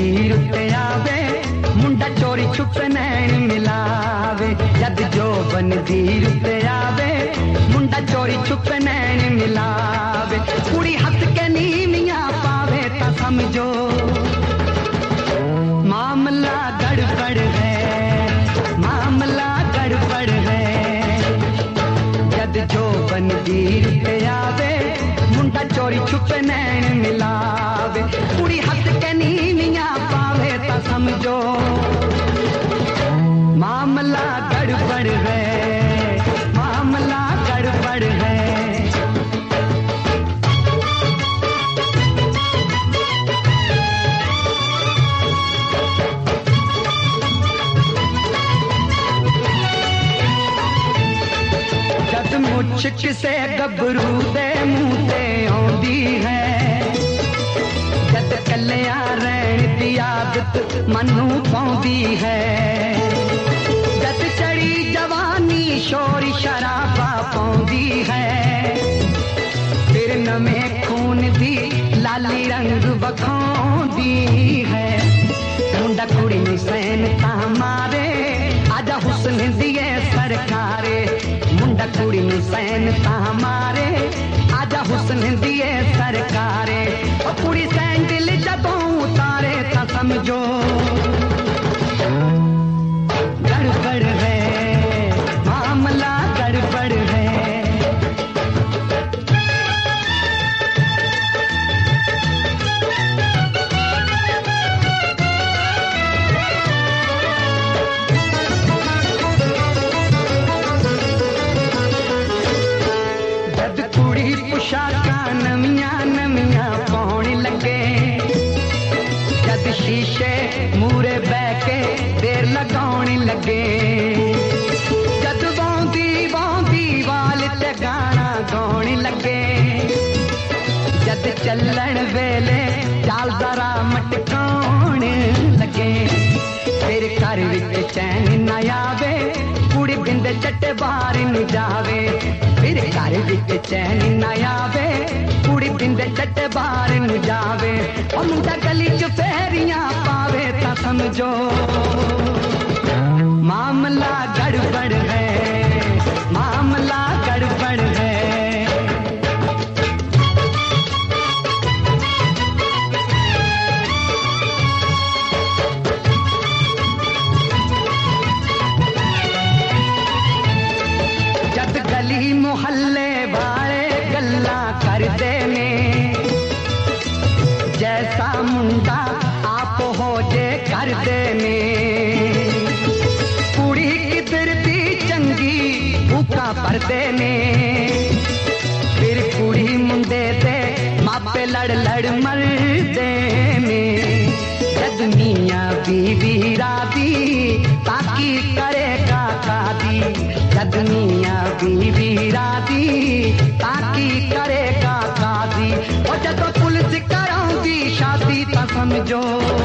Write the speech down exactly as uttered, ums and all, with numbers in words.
मंदिर उत्ते आवे मुंडा चोरी छुप नैन मिलावे। जद जो मंदिर उत्ते आवे मुंडा चोरी छुप नैन मिलावे। कुड़ी हंस के नीवियां पावे ता समझो मामला गड़बड़ है, मामला गड़बड़ है। जद जो मंदिर उत्ते आवे मुंडा चोरी छुप नैन मिलावे। कुड़ी हंस के नीवियां पावे ता समझो मामला गड़बड़ है, मामला गड़बड़ है। जद मुझ से गबरू दे मुंह ते आउंदी है, जद कलिया रहन दी आदत मनु पाउंदी है। जद चढ़ी जवानी शोर शराबा पाउंदी है, फिर नमें खून दी लाली रंग बखाउंदी है। मुंडा कुड़ी नु सैन ता मारे आजा हुस्न दिए सरकारे। मुंडा कुड़ी नु सैन ता मारे आजा हुस्न दिए सरकारे। ओ कुड़ी सैंडल जदों उतारे ता समझो गड़बड़ है, मामला गड़बड़ है। जद कुड़ी पोशाका नमियां नमियां पाउण लगे, जद शीशे मूरे बैके देर लगाउण लगे। जद बौंदी बौंदी वाल ते गाना गाउण लगे, जद चलण वेले चाल जरा मटकाउण लगे। फिर घर विच चैन न आवे कुड़ी बिंद चट्टे बाहर न जावे। फिर घर विच चैन न आवे कुड़ी बिंद चट्टे बाहर न जावे। ओ मुंडा गली च फेरियां पावे ता समझो मामला गड़बड़ है, मामला गड़बड़ है। जद गली मोहल्ले वाले गल्ला करदे ने, जैसा मुंडा आप हो जे करदे ने। कुड़ी किधर दी चंगी भूखा भरदे ने, फिर कुड़ी मुंडे दे मापे लड़ लड़ मरदे ने। जद मियां बीवी रादी ताकी करेगा कादी। जद मियां बीवी रादी ताकी करेगा कादी। ओ जदों पुलिस कराउंदी शादी ता समझो